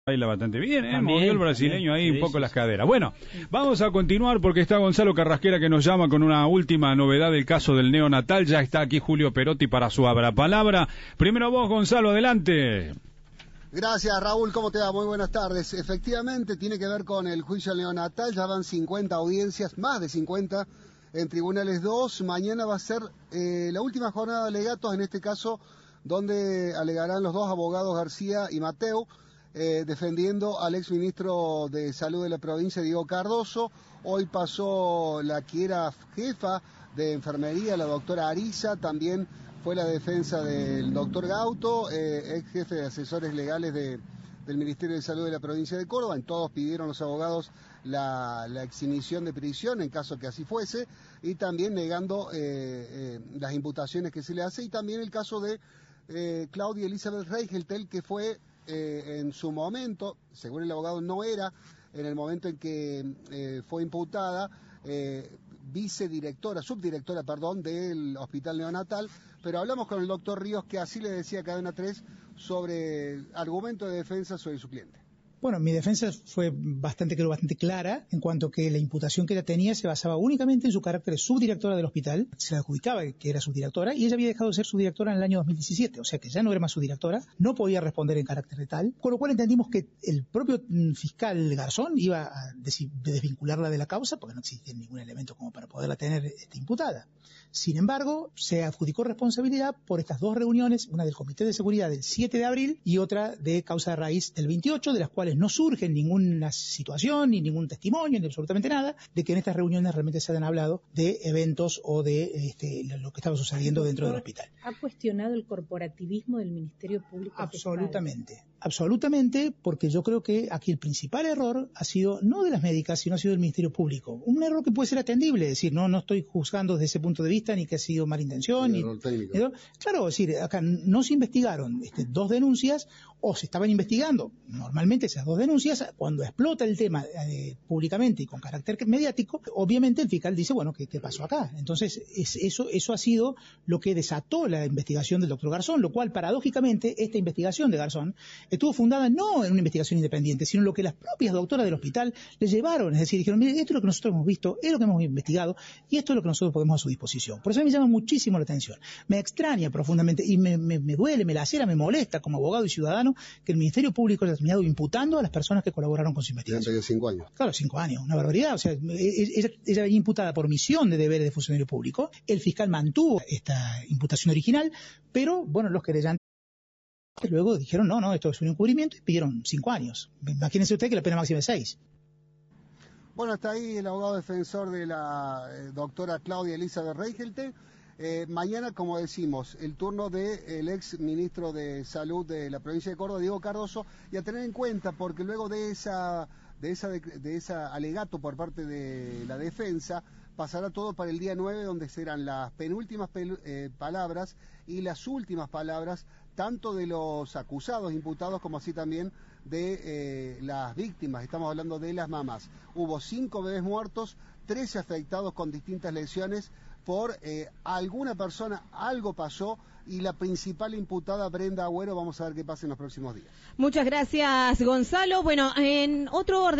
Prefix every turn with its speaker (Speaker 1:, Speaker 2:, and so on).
Speaker 1: Baila bastante bien,
Speaker 2: También,
Speaker 1: movió el brasileño ahí
Speaker 2: sí,
Speaker 1: un poco
Speaker 2: sí,
Speaker 1: las caderas. Bueno, vamos a continuar porque está Gonzalo Carrasquera que nos llama con una última novedad del caso del neonatal. Ya está aquí Julio Perotti para su palabra. Primero vos, Gonzalo, adelante.
Speaker 3: Gracias, Raúl. ¿Cómo te va? Muy buenas tardes. Efectivamente, tiene que ver con el juicio neonatal. Ya van 50 audiencias, más de 50 en tribunales 2. Mañana va a ser la última jornada de alegatos, en este caso, donde alegarán los dos abogados García y Mateu, defendiendo al exministro de Salud de la provincia, Diego Cardoso. Hoy pasó la que era jefa de enfermería, la doctora Ariza, también fue la defensa del doctor Gauto, ex jefe de asesores legales del Ministerio de Salud de la provincia de Córdoba. En todos pidieron los abogados la exhibición de prisión en caso que así fuese, y también negando las imputaciones que se le hace, y también el caso de Claudia Elizabeth Reigeltel, que fue en su momento, según el abogado no era, en el momento en que fue imputada, subdirectora, del Hospital Neonatal. Pero hablamos con el doctor Ríos, que así le decía a Cadena 3 sobre el argumento de defensa sobre su cliente.
Speaker 4: Bueno, mi defensa fue bastante clara en cuanto que la imputación que ella tenía se basaba únicamente en su carácter de subdirectora del hospital. Se le adjudicaba que era subdirectora y ella había dejado de ser subdirectora en el año 2017, o sea que ya no era más subdirectora, no podía responder en carácter de tal, con lo cual entendimos que el propio fiscal Garzón iba a desvincularla de la causa porque no existía ningún elemento como para poderla tener imputada. Sin embargo, se adjudicó responsabilidad por estas dos reuniones, una del Comité de Seguridad del 7 de abril y otra de causa de raíz del 28, de las cuales no surge ninguna situación, ni ningún testimonio, ni absolutamente nada, de que en estas reuniones realmente se hayan hablado de eventos o de lo que estaba sucediendo dentro del hospital.
Speaker 5: ¿Ha cuestionado el corporativismo del Ministerio Público?
Speaker 4: Absolutamente, porque yo creo que aquí el principal error ha sido no de las médicas, sino ha sido del Ministerio Público. Un error que puede ser atendible, es decir, no estoy juzgando desde ese punto de vista, ni que ha sido mala intención. Claro, es decir, acá no se investigaron dos denuncias, o se estaban investigando normalmente esas dos denuncias. Cuando explota el tema públicamente y con carácter mediático, obviamente el fiscal dice, bueno, ¿qué pasó acá? Entonces, eso ha sido lo que desató la investigación del doctor Garzón, lo cual, paradójicamente, esta investigación de Garzón estuvo fundada no en una investigación independiente, sino en lo que las propias doctoras del hospital le llevaron. Es decir, dijeron, mire, esto es lo que nosotros hemos visto, es lo que hemos investigado, y esto es lo que nosotros ponemos a su disposición. Por eso me llama muchísimo la atención. Me extraña profundamente, y me duele, me lacera, me molesta como abogado y ciudadano, que el Ministerio Público haya terminado imputando a las personas que colaboraron con su investigación.
Speaker 3: Durante 5 años.
Speaker 4: Claro, 5 años, una barbaridad. O sea, ella venía imputada por omisión de deberes de funcionario público. El fiscal mantuvo esta imputación original, pero, bueno, los querellantes luego dijeron, no, esto es un encubrimiento, y pidieron 5 años. Imagínense usted que la pena máxima es 6.
Speaker 3: Bueno, hasta ahí el abogado defensor de la doctora Claudia Elizabeth Reigeltel. Mañana, como decimos, el turno del ex ministro de Salud de la provincia de Córdoba, Diego Cardoso, y a tener en cuenta, porque luego de esa alegato por parte de la defensa, pasará todo para el día 9, donde serán las penúltimas palabras y las últimas palabras, tanto de los acusados, imputados, como así también de las víctimas. Estamos hablando de las mamás. Hubo 5 bebés muertos, 13 afectados con distintas lesiones. Por alguna persona algo pasó, y la principal imputada, Brenda Agüero, vamos a ver qué pasa en los próximos días.
Speaker 5: Muchas gracias, Gonzalo. Bueno, en otro orden.